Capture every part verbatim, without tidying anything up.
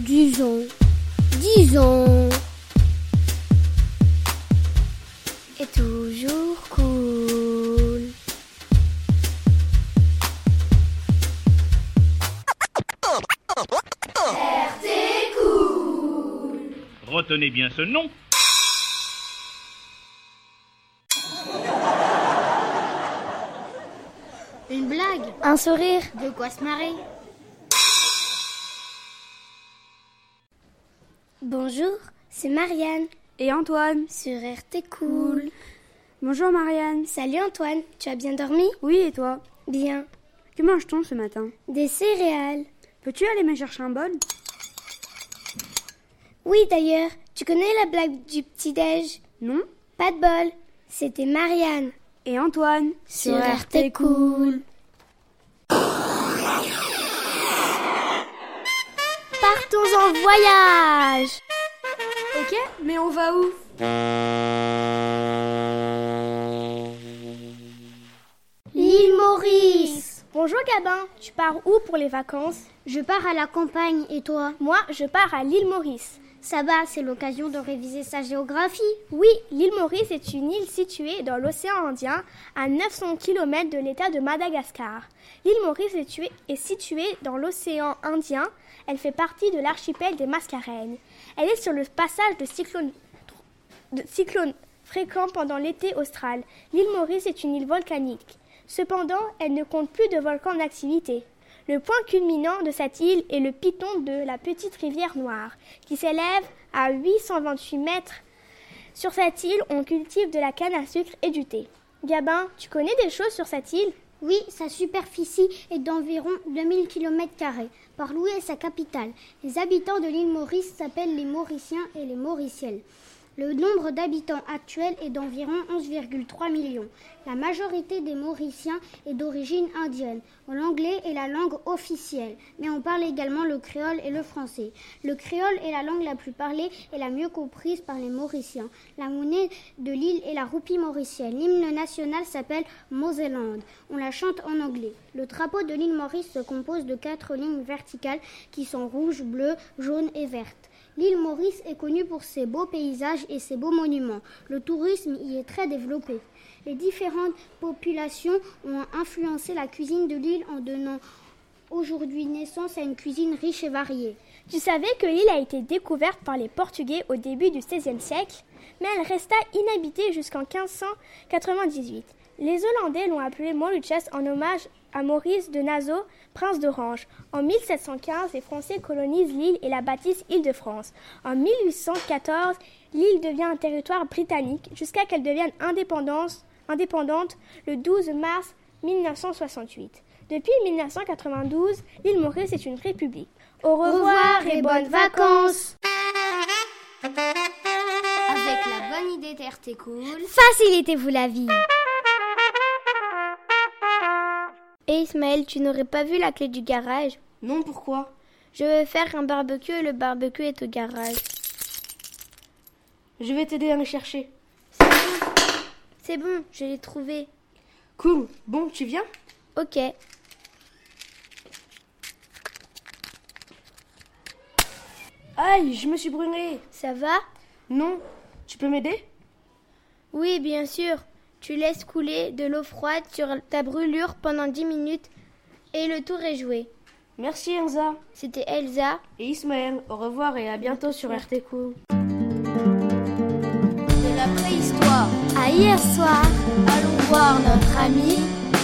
Disons, disons. Et toujours cool. R T Cool. Retenez bien ce nom. Une blague, Un sourire. de quoi se marrer. Bonjour, c'est Marianne Et Antoine. sur R T Cool. Bonjour Marianne. Salut Antoine, tu as bien dormi? Oui, et toi? Bien. Que mange-t-on ce matin? Des céréales. Peux-tu aller me chercher un bol? Oui d'ailleurs, tu connais la blague du petit-déj? Non. Pas de bol, c'était Marianne Et Antoine. sur R T Cool. Partons en voyage. Ok, mais on va où? L'île Maurice. Bonjour Gabin, tu pars où pour les vacances? Je pars à la campagne et toi? Moi, je pars à l'île Maurice. Ça va, c'est l'occasion de réviser sa géographie. Oui, l'île Maurice est une île située dans l'océan Indien, à neuf cents kilomètres de l'état de Madagascar. L'île Maurice est située, est située dans l'océan Indien. Elle fait partie de l'archipel des Mascareignes. Elle est sur le passage de cyclones, de cyclones fréquents pendant l'été austral. L'île Maurice est une île volcanique. Cependant, elle ne compte plus de volcans en activité. Le point culminant de cette île est le piton de la petite rivière Noire, qui s'élève à huit cent vingt-huit mètres. Sur cette île, on cultive de la canne à sucre et du thé. Gabin, tu connais des choses sur cette île? Oui, sa superficie est d'environ deux mille kilomètres carrés. Par-Louis est sa capitale. Les habitants de l'île Maurice s'appellent les Mauriciens et les Mauriciennes. Le nombre d'habitants actuel est d'environ onze virgule trois millions. La majorité des Mauriciens est d'origine indienne. L'anglais est la langue officielle, mais on parle également le créole et le français. Le créole est la langue la plus parlée et la mieux comprise par les Mauriciens. La monnaie de l'île est la roupie mauricienne. L'hymne national s'appelle Moseland. On la chante en anglais. Le drapeau de l'île Maurice se compose de quatre lignes verticales qui sont rouges, bleues, jaunes et vertes. L'île Maurice est connue pour ses beaux paysages et ses beaux monuments. Le tourisme y est très développé. Les différentes populations ont influencé la cuisine de l'île en donnant aujourd'hui naissance à une cuisine riche et variée. Tu savais que l'île a été découverte par les Portugais au début du seizième siècle, mais elle resta inhabitée jusqu'en quinze cent quatre-vingt-dix-huit. Les Hollandais l'ont appelée Molucas en hommage à Maurice de Nassau, prince d'Orange. En mille sept cent quinze, les Français colonisent l'île et la baptisent Île-de-France. En mille huit cent quatorze, l'île devient un territoire britannique jusqu'à qu'elle devienne indépendante, indépendante le douze mars mille neuf cent soixante-huit. Depuis mille neuf cent quatre-vingt-douze, l'île Maurice est une république. Au revoir, Au revoir et et bonnes bonnes vacances. Avec la bonne idée d'R T Cool. Facilitez-vous la vie. Et Ismaël, tu n'aurais pas vu la clé du garage? Non, pourquoi? Je veux faire un barbecue et le barbecue est au garage. Je vais t'aider à me chercher. C'est bon, je l'ai trouvé. Cool. Bon, tu viens? Ok. Aïe, je me suis brûlée. Ça va? Non. Tu peux m'aider? Oui, bien sûr. Tu laisses couler de l'eau froide sur ta brûlure pendant dix minutes et le tour est joué. Merci Elsa. C'était Elsa. Et Ismaël, au revoir et à bientôt sur R T Cool. De la préhistoire. À hier soir. Allons voir notre ami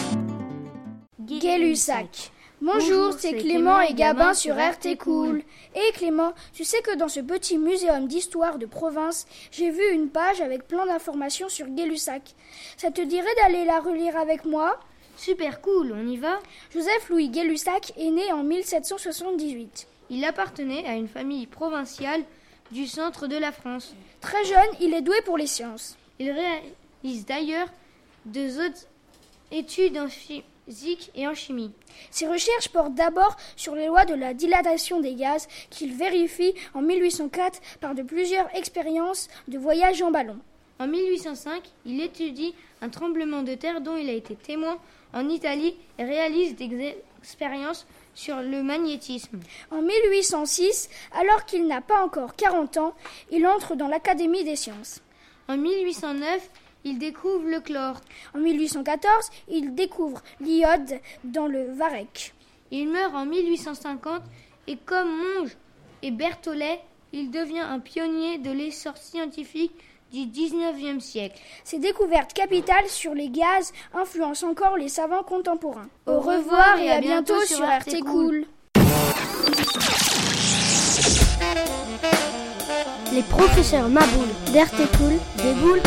Gay-Lussac. Bonjour, c'est Clément et Gabin sur R T Cool. Et Clément, tu sais que dans ce petit muséum d'histoire de province, j'ai vu une page avec plein d'informations sur Gay-Lussac. Ça te dirait d'aller la relire avec moi? Super cool, on y va? Joseph-Louis Gay-Lussac est né en mille sept cent soixante-dix-huit. Il appartenait à une famille provinciale du centre de la France. Très jeune, il est doué pour les sciences. Il réalise d'ailleurs deux autres études en physique et en chimie. Ses recherches portent d'abord sur les lois de la dilatation des gaz qu'il vérifie en mille huit cent quatre par de plusieurs expériences de voyage en ballon. En mille huit cent cinq, il étudie un tremblement de terre dont il a été témoin en Italie et réalise des expériences sur le magnétisme. En mille huit cent six, alors qu'il n'a pas encore quarante ans, il entre dans l'Académie des sciences. En mille huit cent neuf, il découvre le chlore. En mille huit cent quatorze, il découvre l'iode dans le varech. Il meurt en mille huit cent cinquante et comme Monge et Berthollet, il devient un pionnier de l'essor scientifique du dix-neuvième siècle. Ses découvertes capitales sur les gaz influencent encore les savants contemporains. Au revoir et à bientôt sur R T Cool. Les professeurs Maboul d'R T Cool déboulent.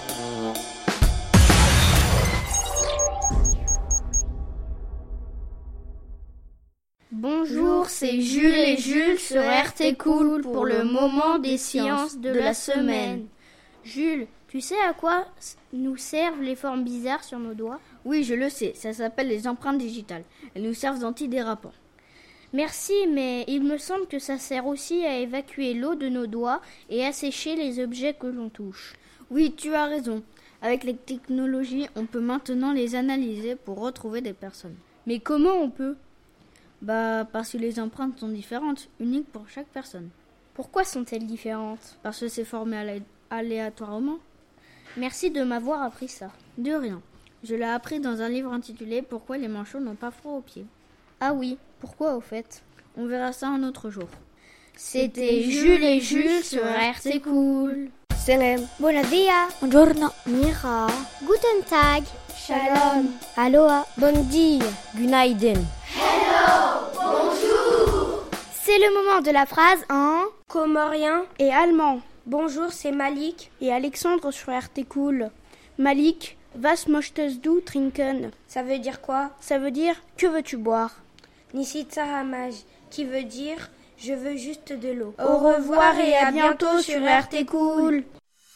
Bonjour, c'est Jules et Jules sur R T Cool pour le moment des sciences de la semaine. Jules, tu sais à quoi nous servent les formes bizarres sur nos doigts ? Oui, je le sais, ça s'appelle les empreintes digitales. Elles nous servent d'antidérapants. Merci, mais il me semble que ça sert aussi à évacuer l'eau de nos doigts et à sécher les objets que l'on touche. Oui, tu as raison. Avec les technologies, on peut maintenant les analyser pour retrouver des personnes. Mais comment on peut ? Bah, parce que les empreintes sont différentes, uniques pour chaque personne. Pourquoi sont-elles différentes ? Parce que c'est formé à l'aide aléatoirement. Merci de m'avoir appris ça. De rien. Je l'ai appris dans un livre intitulé « Pourquoi les manchots n'ont pas froid aux pieds ». Ah oui, pourquoi au fait ? On verra ça un autre jour. C'était Jules et Jules sur R T Cool. Salam. Buenos días. Buongiorno. Mira. Guten Tag. Shalom. Aloha. Bon dia. Günaydın. Hello, bonjour. C'est le moment de la phrase en Comorien et allemand. Bonjour, c'est Malik et Alexandre sur R T Cool. Malik, was möchtest du trinken ? Ça veut dire quoi ? Ça veut dire que veux-tu boire ? Nisita Hamaj, qui veut dire je veux juste de l'eau. Au revoir et à bientôt sur R T Cool.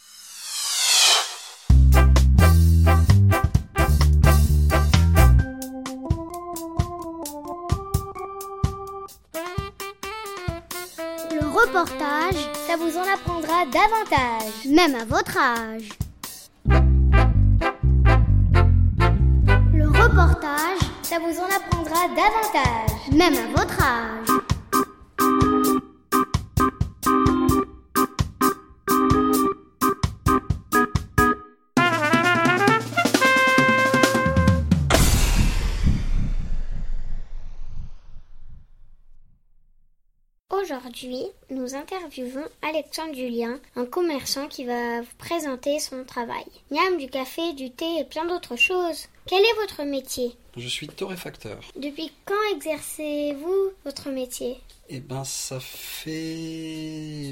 Le reportage, ça vous en apprendra davantage, même à votre âge. Le reportage, ça vous en apprendra davantage, même à votre âge. Aujourd'hui, nous interviewons Alexandre Julien, un commerçant qui va vous présenter son travail. Miam, du café, du thé et plein d'autres choses. Quel est votre métier ? Je suis torréfacteur. Depuis quand exercez-vous votre métier ? Eh ben, ça fait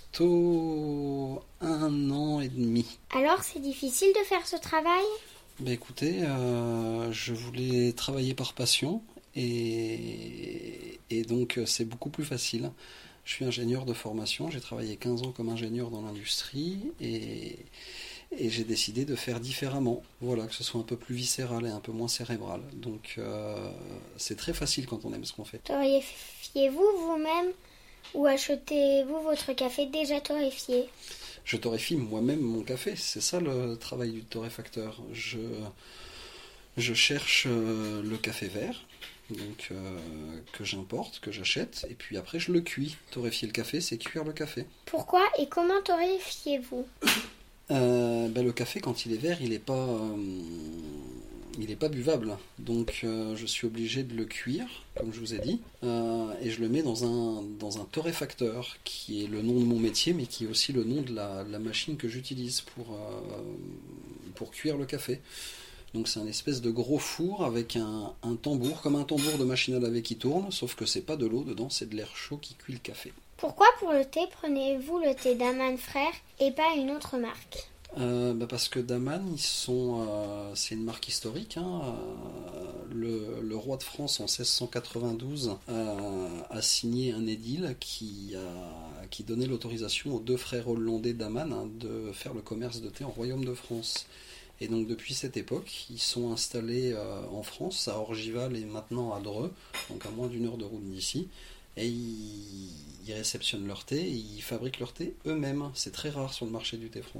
bientôt un an et demi. Alors, c'est difficile de faire ce travail ? Ben écoutez, euh, je voulais travailler par passion. Et, et donc c'est beaucoup plus facile. Je suis ingénieur de formation, j'ai travaillé quinze ans comme ingénieur dans l'industrie et, et j'ai décidé de faire différemment. Voilà, que ce soit un peu plus viscéral et un peu moins cérébral. Donc euh, c'est très facile quand on aime ce qu'on fait. Torréfiez-vous vous-même ou achetez-vous votre café déjà torréfié ? Je torréfie moi-même mon café, c'est ça le travail du torréfacteur. Je, je cherche le café vert. Donc euh, que j'importe, que j'achète, et puis après je le cuis. Torréfier le café, c'est cuire le café. Pourquoi et comment torréfiez-vous ? euh, ben, Le café, quand il est vert, il n'est pas, euh, il est pas buvable. Donc euh, je suis obligé de le cuire, comme je vous ai dit, euh, et je le mets dans un, dans un torréfacteur, qui est le nom de mon métier, mais qui est aussi le nom de la, de la machine que j'utilise pour, euh, pour cuire le café. Donc c'est un espèce de gros four avec un, un tambour, comme un tambour de machine à laver qui tourne, sauf que c'est pas de l'eau dedans, c'est de l'air chaud qui cuit le café. Pourquoi pour le thé prenez-vous le thé Daman Frères et pas une autre marque ? euh, bah Parce que Daman, ils sont, euh, c'est une marque historique. Hein, euh, le, le roi de France en seize cent quatre-vingt-douze euh, a signé un édile qui, a, qui donnait l'autorisation aux deux frères hollandais Daman hein, de faire le commerce de thé en Royaume de France. Et donc depuis cette époque, ils sont installés euh, en France, à Orgival et maintenant à Dreux, donc à moins d'une heure de route d'ici. Et ils, ils réceptionnent leur thé et ils fabriquent leur thé eux-mêmes. C'est très rare sur le marché du thé français.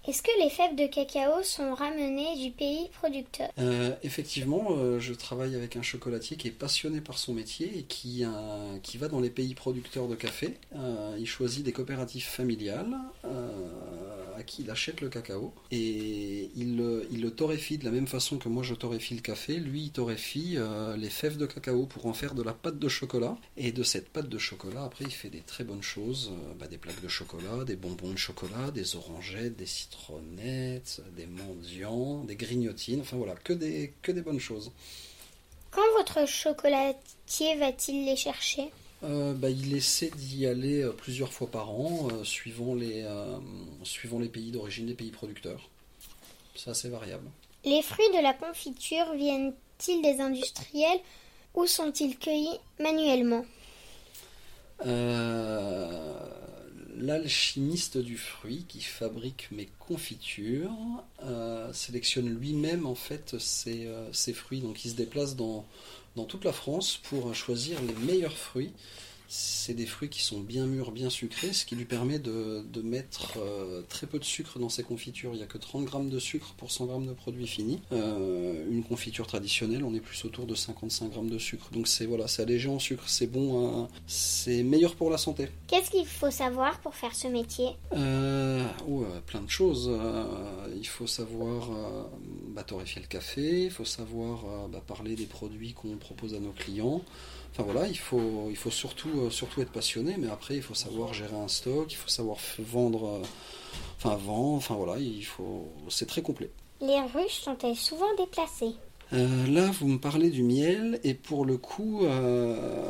Est-ce que les fèves de cacao sont ramenées du pays producteur? euh, Effectivement, euh, je travaille avec un chocolatier qui est passionné par son métier et qui, euh, qui va dans les pays producteurs de café. Euh, il choisit des coopératives familiales euh, à qui il achète le cacao et il, il le torréfie de la même façon que moi je torréfie le café. Lui, il torréfie euh, les fèves de cacao pour en faire de la pâte de chocolat. Et de cette pâte de chocolat, après, il fait des très bonnes choses, euh, bah, des plaques de chocolat, des bonbons de chocolat, des orangettes, des citronnettes, des mendiants, des grignotines, enfin voilà, que des, que des bonnes choses. Quand votre chocolatier va-t-il les chercher? euh, bah, Il essaie d'y aller euh, plusieurs fois par an, euh, suivant, les, euh, suivant les pays d'origine, les pays producteurs. C'est assez variable. Les fruits de la confiture viennent-ils des industriels ou sont-ils cueillis manuellement? euh... L'alchimiste du fruit qui fabrique mes confitures euh, sélectionne lui-même en fait ses, euh, ses fruits. Donc il se déplace dans, dans toute la France pour choisir les meilleurs fruits. C'est des fruits qui sont bien mûrs, bien sucrés, ce qui lui permet de, de mettre euh, très peu de sucre dans ses confitures. Il n'y a que trente grammes de sucre pour cent grammes de produit fini. Euh, une confiture traditionnelle, on est plus autour de cinquante-cinq grammes de sucre. Donc c'est voilà, c'est allégé en sucre, c'est bon, hein, c'est meilleur pour la santé. Qu'est-ce qu'il faut savoir pour faire ce métier? euh, oh, Plein de choses. Euh, il faut savoir euh, bah, torréfier le café, il faut savoir euh, bah, parler des produits qu'on propose à nos clients. Enfin voilà, il faut, il faut surtout, euh, surtout être passionné, mais après il faut savoir gérer un stock, il faut savoir f- vendre, euh, enfin vendre, enfin voilà, il faut, c'est très complet. Les ruches sont-elles souvent déplacées? Euh, là, vous me parlez du miel, et pour le coup, euh,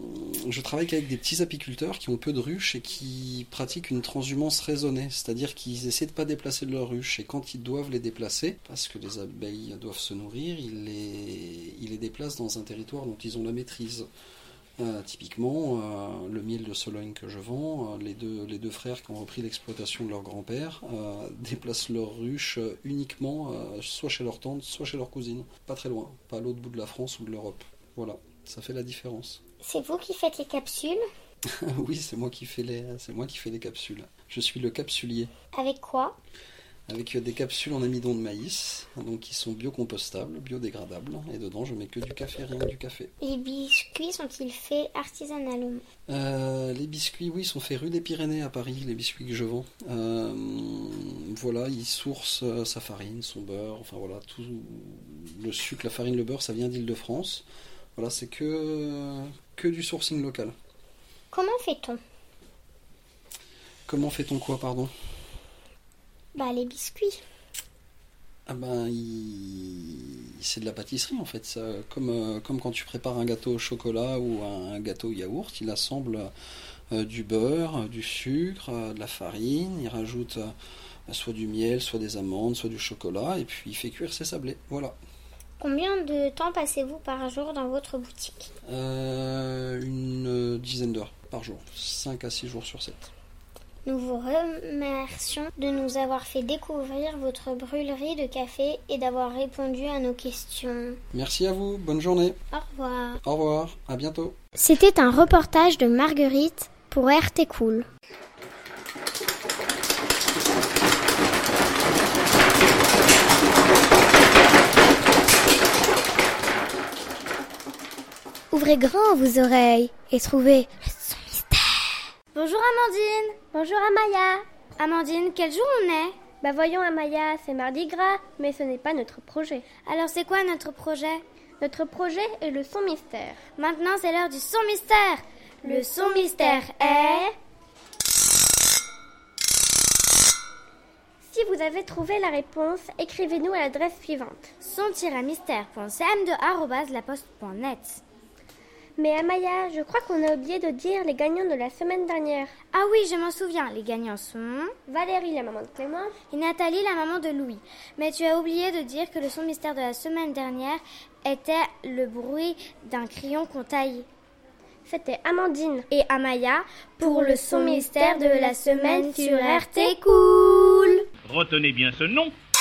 je travaille qu'avec des petits apiculteurs qui ont peu de ruches et qui pratiquent une transhumance raisonnée, c'est-à-dire qu'ils essaient de ne pas déplacer de leurs ruches, et quand ils doivent les déplacer, parce que les abeilles doivent se nourrir, ils les, ils les déplacent dans un territoire dont ils ont la maîtrise. Euh, typiquement, euh, le miel de Sologne que je vends, euh, les, deux, les deux frères qui ont repris l'exploitation de leur grand-père euh, déplacent leurs ruches euh, uniquement euh, soit chez leur tante, soit chez leur cousine. Pas très loin, pas à l'autre bout de la France ou de l'Europe. Voilà, ça fait la différence. C'est vous qui faites les capsules? Oui, c'est moi qui fais les, c'est moi qui fais les capsules. Je suis le capsulier. Avec quoi? Avec des capsules en amidon de maïs, donc qui sont biocompostables, biodégradables, et dedans je mets que du café, rien que du café. Les biscuits sont-ils faits artisanalement? euh, Les biscuits, oui, sont faits rue des Pyrénées à Paris, les biscuits que je vends. Euh, voilà, ils sourcent euh, sa farine, son beurre, enfin voilà, tout le sucre, la farine, le beurre, ça vient d'Île-de-France. Voilà, c'est que, que du sourcing local. Comment fait-on? Comment fait-on quoi, pardon? Bah, les biscuits. Ah ben, il... c'est de la pâtisserie en fait. Ça, comme, euh, comme quand tu prépares un gâteau au chocolat ou un, un gâteau au yaourt, il assemble euh, du beurre, du sucre, euh, de la farine, il rajoute euh, soit du miel, soit des amandes, soit du chocolat, et puis il fait cuire ses sablés. Voilà. Combien de temps passez-vous par jour dans votre boutique? euh, Une dizaine d'heures par jour, cinq à six jours sur sept. Nous vous remercions de nous avoir fait découvrir votre brûlerie de café et d'avoir répondu à nos questions. Merci à vous, bonne journée. Au revoir. Au revoir, à bientôt. C'était un reportage de Marguerite pour R T Cool. Ouvrez grand vos oreilles et trouvez le son mystère. Bonjour Amandine. Bonjour Amaya. Amandine, quel jour on est? Bah voyons Amaya, c'est Mardi Gras, mais ce n'est pas notre projet. Alors c'est quoi notre projet? Notre projet est le son mystère. Maintenant c'est l'heure du son mystère. Le son mystère est... Si vous avez trouvé la réponse, écrivez-nous à l'adresse suivante. son-mystère point c m deux arobase la poste point net. Mais Amaya, je crois qu'on a oublié de dire les gagnants de la semaine dernière. Ah oui, je m'en souviens. Les gagnants sont... Valérie, la maman de Clément. Et Nathalie, la maman de Louis. Mais tu as oublié de dire que le son mystère de la semaine dernière était le bruit d'un crayon qu'on taille. C'était Amandine et Amaya pour le son mystère de la semaine sur R T Cool. Retenez bien ce nom.